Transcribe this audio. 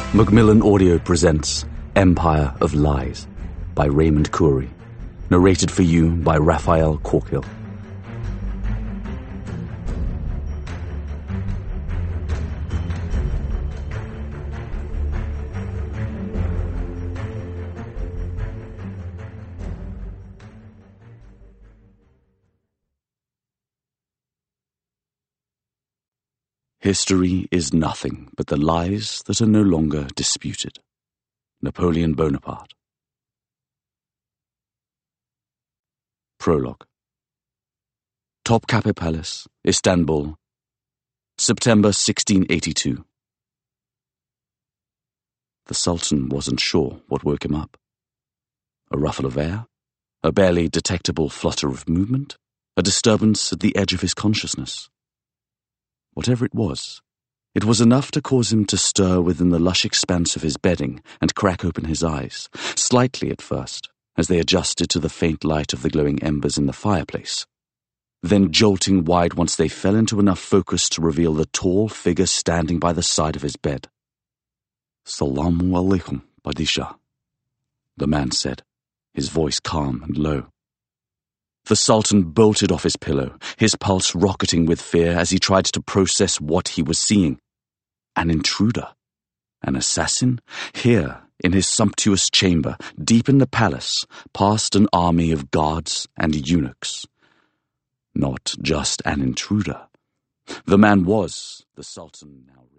Macmillan Audio presents Empire of Lies by Raymond Khoury, narrated for you by Raphael Corkill. History is nothing but the lies that are no longer disputed. Napoleon Bonaparte. Prologue. Topkapi Palace, Istanbul, September 1682. The Sultan wasn't sure what woke him up. A ruffle of air, a barely detectable flutter of movement, a disturbance at the edge of his consciousness. Whatever it was enough to cause him to stir within the lush expanse of his bedding and crack open his eyes, slightly at first, as they adjusted to the faint light of the glowing embers in the fireplace, then jolting wide once they fell into enough focus to reveal the tall figure standing by the side of his bed. "Salamu alaikum, Padishah," the man said, his voice calm and low. The Sultan bolted off his pillow, his pulse rocketing with fear as he tried to process what he was seeing. An intruder? An assassin? Here, in his sumptuous chamber, deep in the palace, past an army of guards and eunuchs. Not just an intruder. The man was, the Sultan now realized.